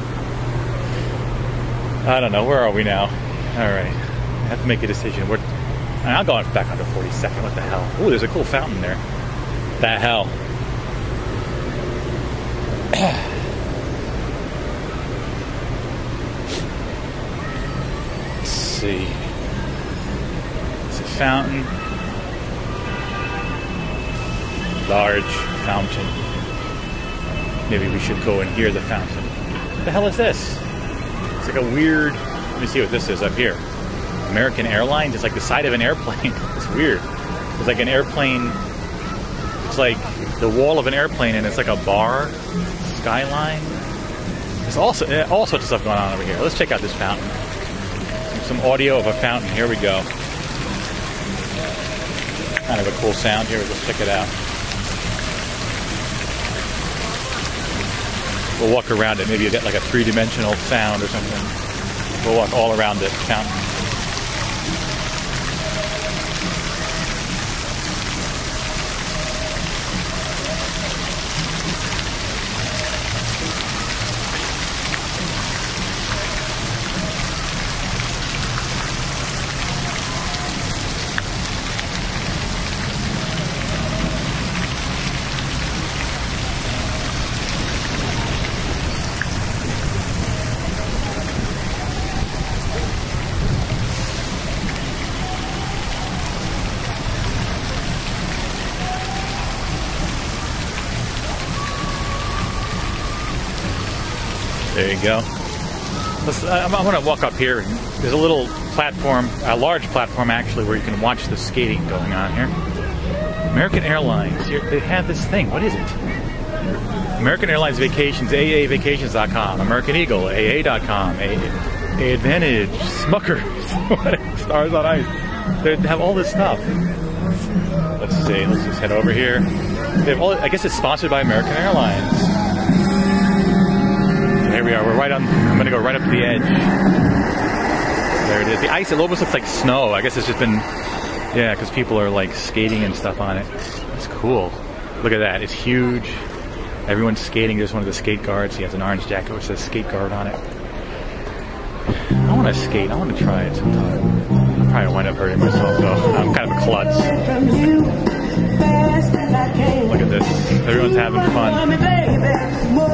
I don't know. Where are we now? All right. I have to make a decision. We're, I'll go back onto forty-second. What the hell? Ooh, there's a cool fountain there. The hell. Let's see. It's a fountain. Large fountain. Maybe we should go and hear the fountain. What the hell is this? It's like a weird... Let me see what this is up here. American Airlines. It's like the side of an airplane. It's weird. It's like an airplane... It's like the wall of an airplane, and it's like a bar skyline. There's also all sorts of stuff going on over here. Let's check out this fountain. Some audio of a fountain. Here we go. Kind of a cool sound here. Let's check it out. We'll walk around it. Maybe you'll get like a three-dimensional sound or something. We'll walk all around the fountain. There you go. Let's, I'm, I'm going to walk up here. There's a little platform, a large platform actually, where you can watch the skating going on here. American Airlines. Here, they have this thing. What is it? American Airlines Vacations, A A vacations dot com. American Eagle, A A dot com. A A Advantage, Smuckers, Stars on Ice. They have all this stuff. Let's see. Let's just head over here. They have all, I guess it's sponsored by American Airlines. Here we are. We're right on. I'm going to go right up to the edge. There it is. The ice, it almost looks like snow. I guess it's just been, yeah, because people are like skating and stuff on it. It's cool. Look at that. It's huge. Everyone's skating. There's one of the skate guards. He has an orange jacket which says skate guard on it. I want to skate. I want to try it sometime. I'll probably wind up hurting myself though. I'm kind of a klutz. Look at this. Everyone's having fun.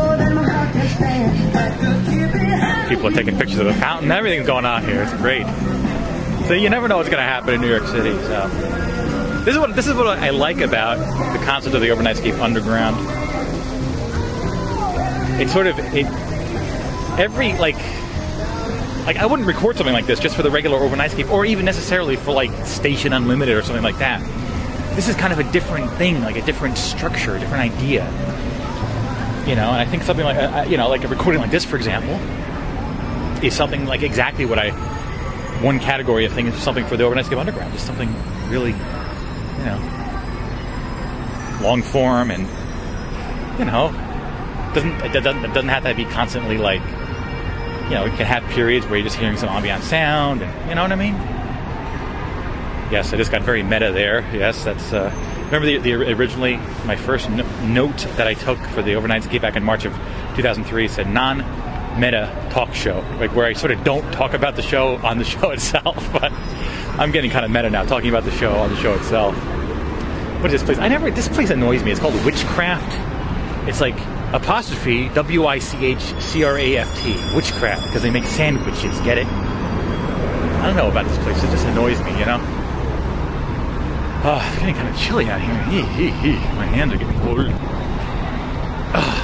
People are taking pictures of the fountain. Everything's going on here. It's great. So you never know what's going to happen in New York City. So this is what this is what I like about the concept of the Overnightscape Underground. It's sort of it. Every like like I wouldn't record something like this just for the regular Overnightscape, or even necessarily for like Station Unlimited or something like that. This is kind of a different thing, like a different structure, a different idea. You know, and I think something like, uh, you know, like a recording like this, for example, is something like exactly what I, one category of thing is something for the Overnightscape Underground, just something really, you know, long form, and, you know, doesn't it doesn't, it doesn't have to be constantly like, you know, it can have periods where you're just hearing some ambient sound, and, you know what I mean? Yes, I just got very meta there. Yes, that's, uh, remember the, the originally, my first no- note that I took for the Overnightscape back in March of two thousand three said non-meta talk show, like where I sort of don't talk about the show on the show itself, but I'm getting kind of meta now, talking about the show on the show itself. What is this place? I never, this place annoys me. It's called Witchcraft. It's like apostrophe W I C H C R A F T, Witchcraft, because they make sandwiches, get it? I don't know about this place, it just annoys me, you know? Oh, it's getting kind of chilly out here. Hee, hee, hee. My hands are getting cold. Oh.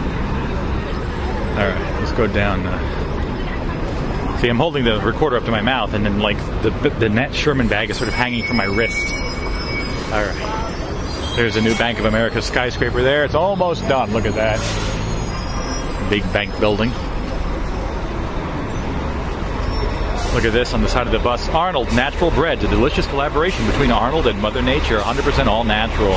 Alright, let's go down. Uh... See, I'm holding the recorder up to my mouth, and then, like, the the Nat Sherman bag is sort of hanging from my wrist. Alright. There's a new Bank of America skyscraper there. It's almost done. Look at that. Big bank building. Look at this on the side of the bus. Arnold Natural Breads, a delicious collaboration between Arnold and Mother Nature, one hundred percent all natural.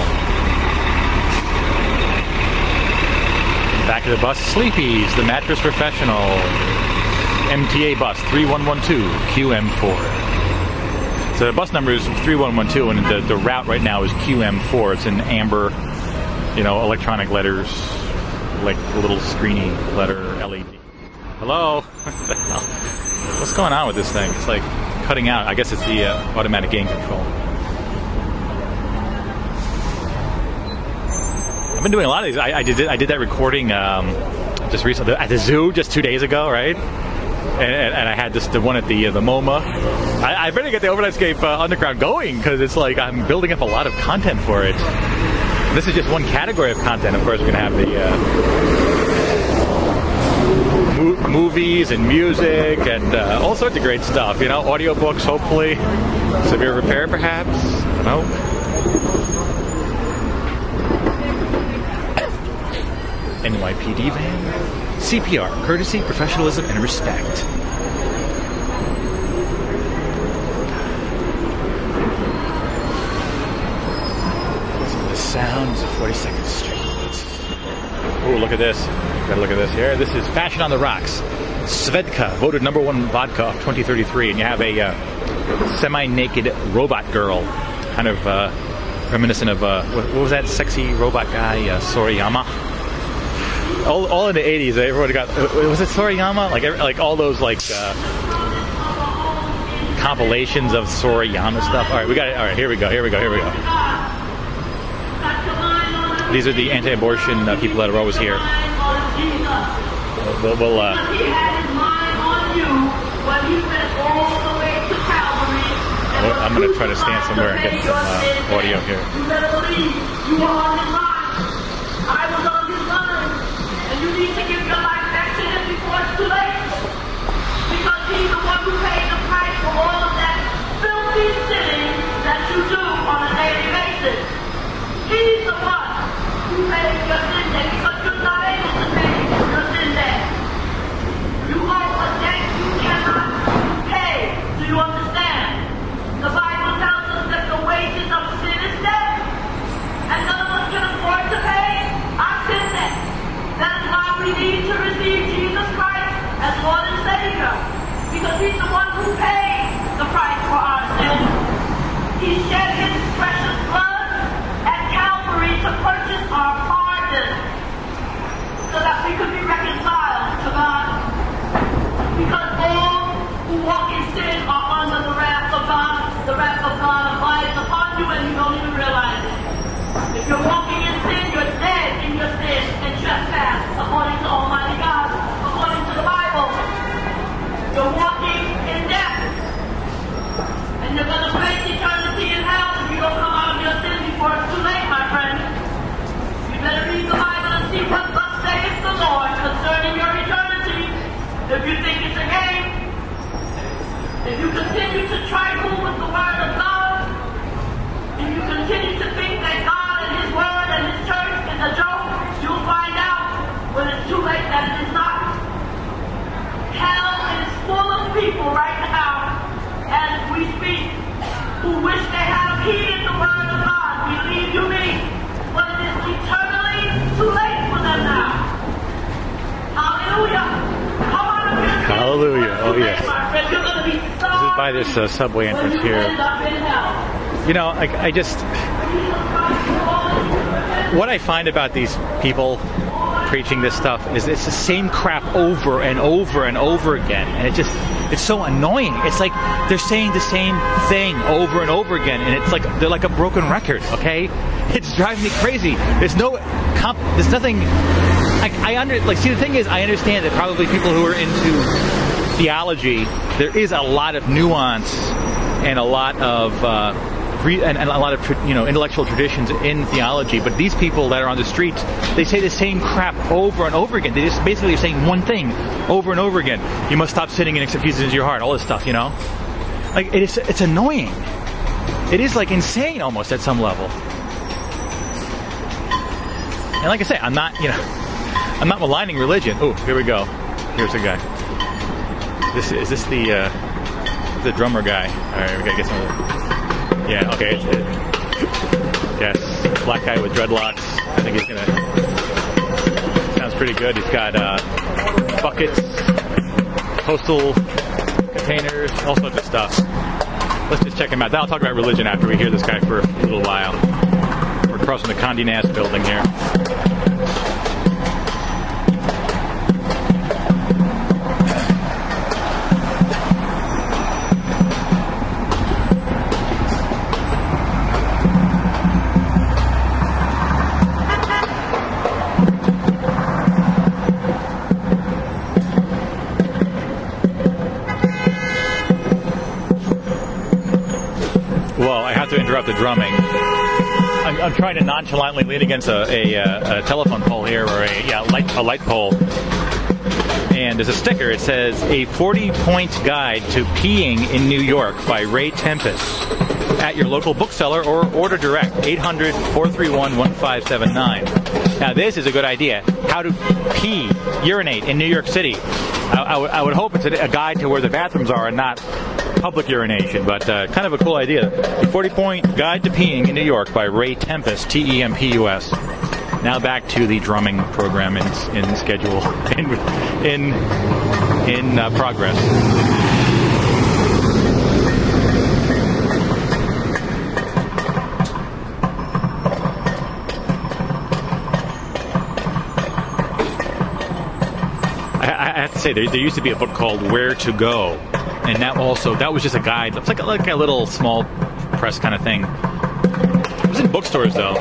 Back of the bus, Sleepy's, the mattress professional. M T A bus three one one two Q M four. So the bus number is three one one two, and the, the route right now is Q M four. It's in amber, you know, electronic letters, like a little screeny letter L E D. Hello? What the hell? What's going on with this thing? It's like cutting out. I guess it's the uh, automatic gain control. I've been doing a lot of these. I, I did I did that recording um, just recently at the zoo just two days ago, right? And, and, and I had this the one at the uh, the MoMA. I, I better get the Overnightscape uh, Underground going, because it's like I'm building up a lot of content for it. This is just one category of content. Of course, we're gonna have the. Uh, movies and music and uh, all sorts of great stuff, you know, audiobooks, hopefully, severe repair perhaps, I don't know. N Y P D van, C P R, courtesy, professionalism, and respect. Listen to the sounds of forty-second Street. Oh, look at this. Gotta look at this here. This is Fashion on the Rocks. Svedka, voted number one vodka of twenty thirty-three. And you have a uh, semi-naked robot girl. Kind of uh, reminiscent of, uh, what, what was that sexy robot guy, uh, Sorayama? All, all in the eighties, everybody got, uh, was it Sorayama? Like, every, like all those, like, uh, compilations of Sorayama stuff. Alright, we got it. Alright, here we go, here we go, here we go. These are the anti-abortion uh, people that are always here. We'll, we'll, uh, I'm going to try to stand somewhere and get some uh, audio here. You better believe you were on his mind. I was on his mind. And you need to give your life back to him before it's too late. Because he's the one who paid the price for all of that filthy sinning that you do on a daily basis. He's the one who paid your sin debt because you're not able to pay your sin debt. You owe a debt you cannot pay. Do you understand? The Bible tells us that the wages of sin is death. And none of us can afford to pay our sin debt. That's why we need to receive Jesus Christ as Lord and Savior. Because He's the one who paid the price for our sins. He shed His precious blood at Calvary to purchase our pardon, so that we could be reconciled to God. Because all who walk in sin are under the wrath of God. The wrath of God abides upon you and you don't even realize it. If you're walking in sin, you're dead in your sin and trespass, according to Almighty God, according to the Bible. You're walking in death. And you're going to face eternity in hell if you don't come out of your sin before it's too late, my friend. You better read the Bible and see what thus saith the Lord concerning your eternity. If you think it's a game, Hallelujah. Oh, yes. My friend, you're gonna be This is by this uh, subway entrance sorry. here. End up in hell. You know, I, I just... What I find about these people preaching this stuff is it's the same crap over and over and over again. And it just... It's so annoying. It's like they're saying the same thing over and over again. And it's like they're like a broken record, okay? It's driving me crazy. There's no... Comp- there's nothing... I, I under... Like, see, the thing is, I understand that probably people who are into theology, there is a lot of nuance and a lot of... Uh, And, and a lot of, you know, intellectual traditions in theology, but these people that are on the streets, they say the same crap over and over again. They just basically are saying one thing over and over again. You must stop sinning and accept Jesus into your heart. All this stuff, you know, like it is. It's annoying. It is like insane almost at some level. And like I say, I'm not, you know, I'm not maligning religion. Oh, here we go. Here's the guy. This is this the uh, the drummer guy. All right, we gotta get some of the. Yeah, okay, it's it. Yes, black guy with dreadlocks. I think he's gonna... Sounds pretty good. He's got uh, buckets, postal containers, all sorts of stuff. Let's just check him out. Then I'll talk about religion after we hear this guy for a little while. We're crossing the Condé Nast building here. To interrupt the drumming. I'm, I'm trying to nonchalantly lean against a, a, a telephone pole here, or a yeah light a light pole. And there's a sticker. It says a forty-point guide to peeing in New York by Ray Tempest at your local bookseller or order direct eight hundred, four three one, one five seven nine. Now this is a good idea. How to pee, urinate in New York City. I, I, w- I would hope it's a, a guide to where the bathrooms are and not public urination, but uh, kind of a cool idea. A forty-point guide to peeing in New York by Ray Tempest, T E M P U S. Now back to the drumming program in, in schedule, in in, in uh, progress. I, I have to say, there, there used to be a book called Where to Go. And that also, that was just a guide. It's like a, like a little small press kind of thing. It was in bookstores, though.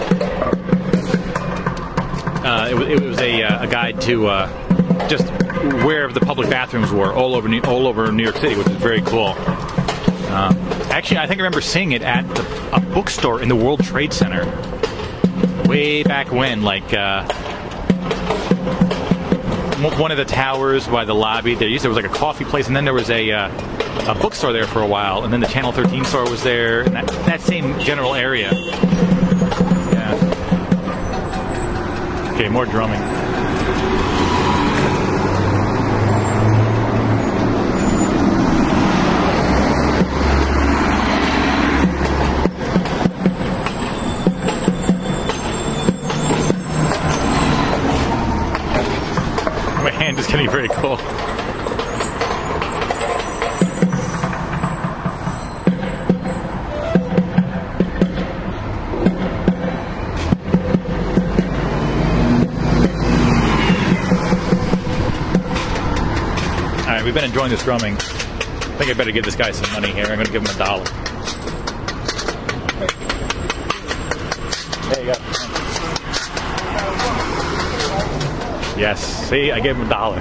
Uh, it, it was a, uh, a guide to uh, just where the public bathrooms were all over New, all over New York City, which is very cool. Uh, actually, I think I remember seeing it at the, a bookstore in the World Trade Center way back when, like... Uh, one of the towers by the lobby. There used there was like a coffee place, and then there was a uh, a bookstore there for a while, and then the Channel thirteen store was there, and that, that same general area. Yeah. Okay, more drumming. It's getting very cool. Alright, we've been enjoying this drumming. I think I better give this guy some money here. I'm going to give him a dollar. There you go. Yes, see, I gave him a dollar.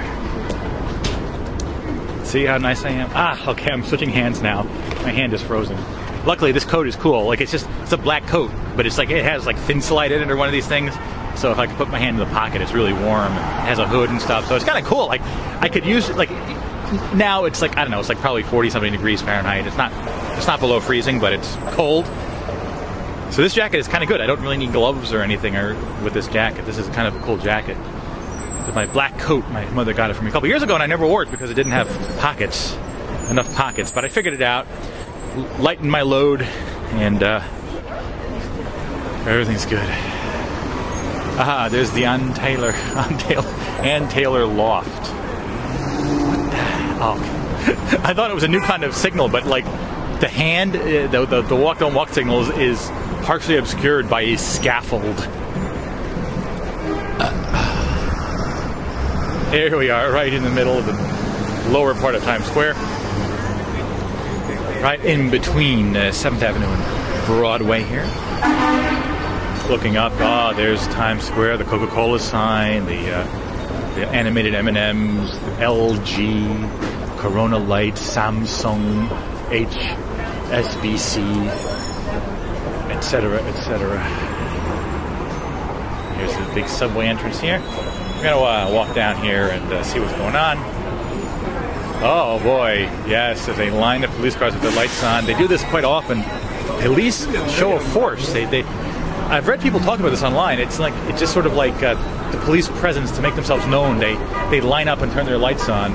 See how nice I am? Ah, okay, I'm switching hands now. My hand is frozen. Luckily, this coat is cool. Like, it's just, it's a black coat, but it's like, it has like thin slide in it or one of these things. So if I could put my hand in the pocket, it's really warm. It has a hood and stuff, so it's kind of cool. Like, I could use it, like, now it's like, I don't know, it's like probably forty something degrees Fahrenheit. It's not, it's not below freezing, but it's cold. So this jacket is kind of good. I don't really need gloves or anything or with this jacket. This is kind of a cool jacket. With my black coat, my mother got it for me a couple years ago, and I never wore it because it didn't have pockets, enough pockets. But I figured it out, lightened my load, and uh, everything's good. Aha, there's the Ann Taylor, Ann Taylor, Ann Taylor Loft. What the Oh, I thought it was a new kind of signal, but like the hand, uh, the, the the walk don't walk signal is, is partially obscured by a scaffold. Uh, here we are, right in the middle of the lower part of Times Square, right in between uh, seventh Avenue and Broadway here. Looking up, ah, oh, there's Times Square, the Coca-Cola sign, the uh, the animated M and M's, the L G, Corona Light, Samsung, H S B C, et cetera, et cetera. Here's the big subway entrance here. We're gonna uh, walk down here and uh, see what's going on. Oh boy, yes, there's a line of police cars with their lights on. They do this quite often. Police show of force. They, they, I've read people talk about this online. It's like it's just sort of like uh, the police presence to make themselves known. They they line up and turn their lights on.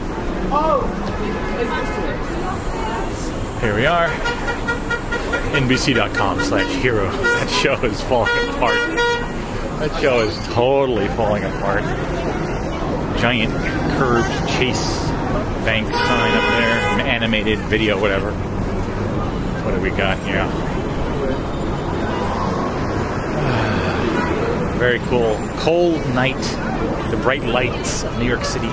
Here we are. N B C dot com slash hero. That show is falling apart. That show is totally falling apart. Giant curved chase bank sign up there. An animated video, whatever. What do we got here? Very cool. Cold night. The bright lights of New York City.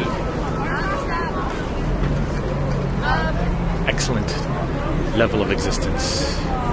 Excellent level of existence.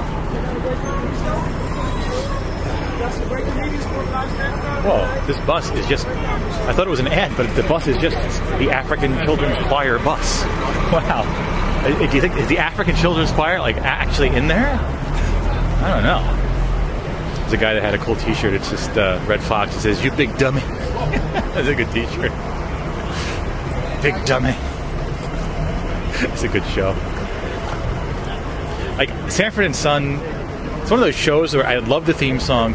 Whoa, this bus is just, I thought it was an ad, but the bus is just the African Children's Choir bus. Wow. Do you think, is the African Children's Choir like actually in there? I don't know. There's a guy that had a cool t-shirt. It's just uh, Red Fox. It says, "You big dummy." That's a good t-shirt. Big dummy. It's a good show. Like, Sanford and Son, it's one of those shows where I love the theme song.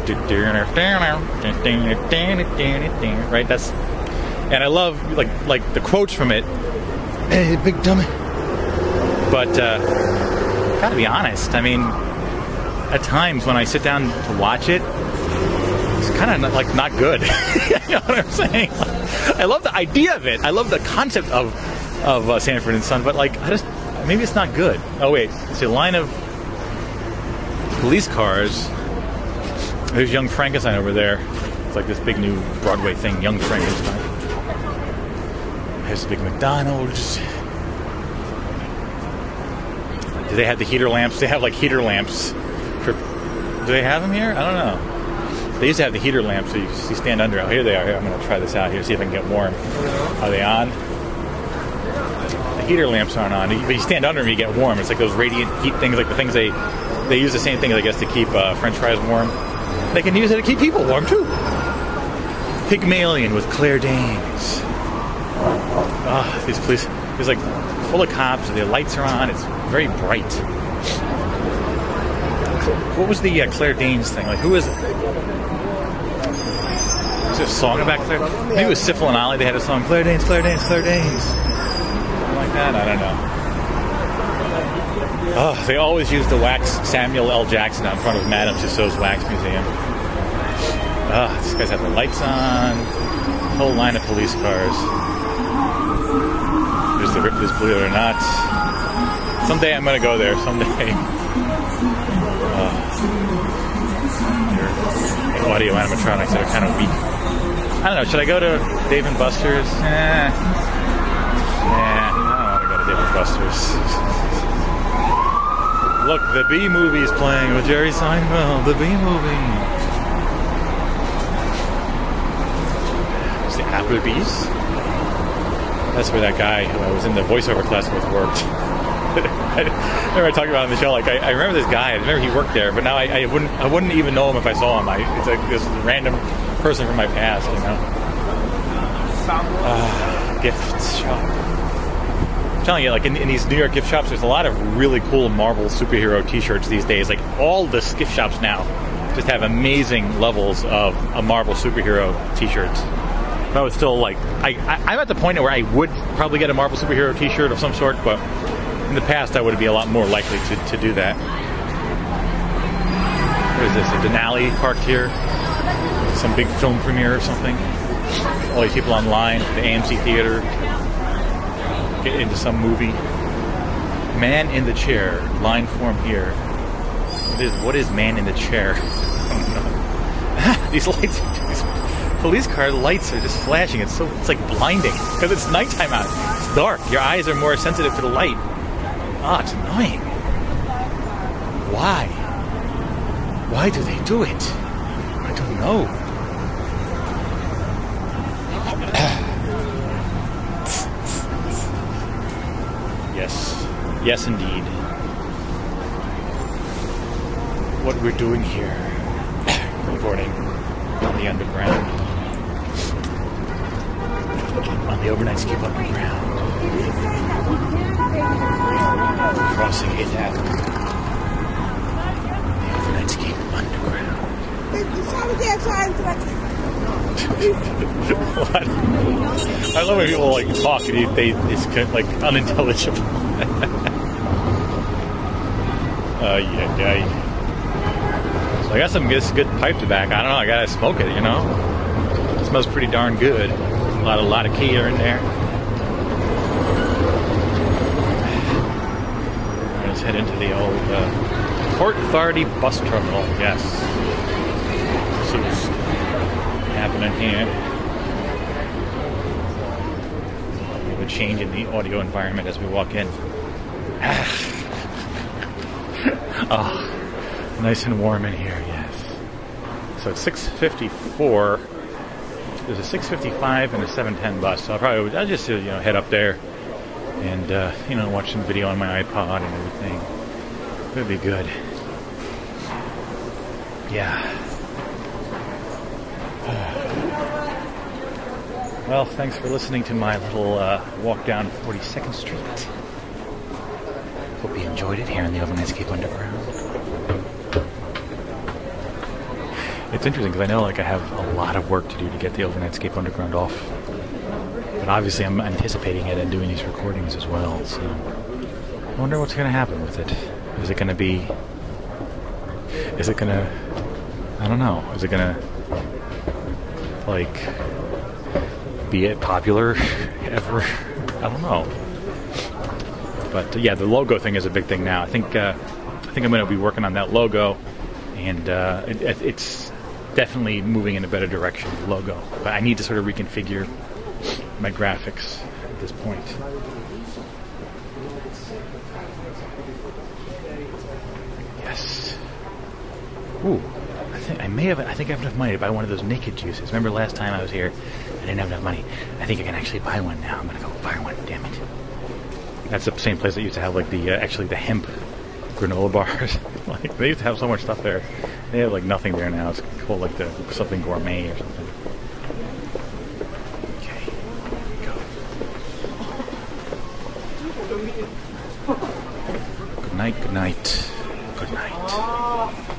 Right? That's, and I love, like, like the quotes from it. "Hey, big dummy." But, uh, gotta be honest, I mean, at times when I sit down to watch it, it's kind of like not good. You know what I'm saying? I love the idea of it. I love the concept of of uh, Sanford and Son, but like I just maybe it's not good. Oh wait, it's a line of police cars. There's Young Frankenstein over there. It's like this big new Broadway thing, Young Frankenstein. Here's the big McDonald's. Do they have the heater lamps? They have like heater lamps. For, do they have them here? I don't know. They used to have the heater lamps, so you, you stand under. Oh, here they are. Here, I'm going to try this out here, see if I can get warm. Are they on? The heater lamps aren't on, but you stand under them, you get warm. It's like those radiant heat things, like the things they they use the same thing, I guess, to keep uh, French fries warm. They can use it to keep people warm too. Pygmalion with Claire Danes. Ah, oh, these police. There's like full of cops. The lights are on. It's very bright. What was the uh, Claire Danes thing? Like, who is it? Was there a song about Claire? Maybe it was Syphil and Ollie. They had a song, Claire Danes, Claire Danes, Claire Danes. Something like that. I don't know. Oh, they always use the wax Samuel L. Jackson out in front of Madame Tussauds Wax Museum. Oh, these guys have the lights on. A whole line of police cars. There's the Ripley's, believe it or not. Someday I'm going to go there. Someday. Uh, your audio animatronics that are kind of weak. I don't know. Should I go to Dave and Buster's? Eh. Nah, I don't want to go to Dave and Buster's. Look, the B movie's playing with Jerry Seinfeld. The B movie. It's the Applebee's. That's where that guy who I was in the voiceover class with worked. I remember I talked about it on the show. Like I, I remember this guy. I remember he worked there, but now I, I wouldn't. I wouldn't even know him if I saw him. I, it's like this random person from my past, you know. Uh, gift shop. I'm telling you, like in, in these New York gift shops, there's a lot of really cool Marvel superhero T-shirts these days. Like all the gift shops now just have amazing levels of a Marvel superhero T-shirts. But I would still like. I, I I'm at the point where I would probably get a Marvel superhero T-shirt of some sort, but in the past, I would be a lot more likely to, to do that. What is this? A Denali parked here? Some big film premiere or something? All these people online, the A M C theater. get into some movie. Man in the chair. Line form here. What is, what is man in the chair? I don't know. These lights, these police car lights are just flashing. It's so it's like blinding because it's nighttime out. It's dark. Your eyes are more sensitive to the light. Ah, oh, it's annoying. Why? Why do they do it? I don't know. Yes. Yes, indeed. What we're doing here, recording on the underground, on the Overnightscape Underground, crossing eighth Avenue, the Overnightscape Underground. What? I love when people like talk and they it's kind of, like unintelligible. uh, yeah, yeah. So I got some good, good pipe tobacco. I don't know. I gotta smoke it. You know, it smells pretty darn good. A lot, a lot of key in there. Let's head into the old uh, Port Authority bus terminal. Yes. So what's happening here? We have a change in the audio environment as we walk in. Oh. Nice and warm in here, yes. So it's six fifty-four. There's a six fifty-five and a seven ten bus. So I'll probably I'll just uh, you know head up there and uh, you know watch some video on my iPod and everything. It'll be good. Yeah. Well, thanks for listening to my little uh, walk down forty-second Street. Hope you enjoyed it here in the Overnightscape Underground. It's interesting because I know like I have a lot of work to do to get the Overnightscape Underground off. But obviously I'm anticipating it and doing these recordings as well, so I wonder what's going to happen with it. Is it going to be... Is it going to... I don't know. Is it going to... Like... Be it popular ever? I don't know. But uh, yeah, the logo thing is a big thing now. I think uh, I think I'm going to be working on that logo, and uh, it, it's definitely moving in a better direction, the logo. But I need to sort of reconfigure my graphics at this point. Yes. Ooh, I think I may have. I think I have enough money to buy one of those naked juices. Remember last time I was here, I didn't have enough money. I think I can actually buy one now. I'm going to go buy one. Damn it. That's the same place that used to have like the uh, actually the hemp granola bars. Like they used to have so much stuff there. They have like nothing there now. It's called like the something gourmet or something. Okay, go. Good night. Good night. Good night.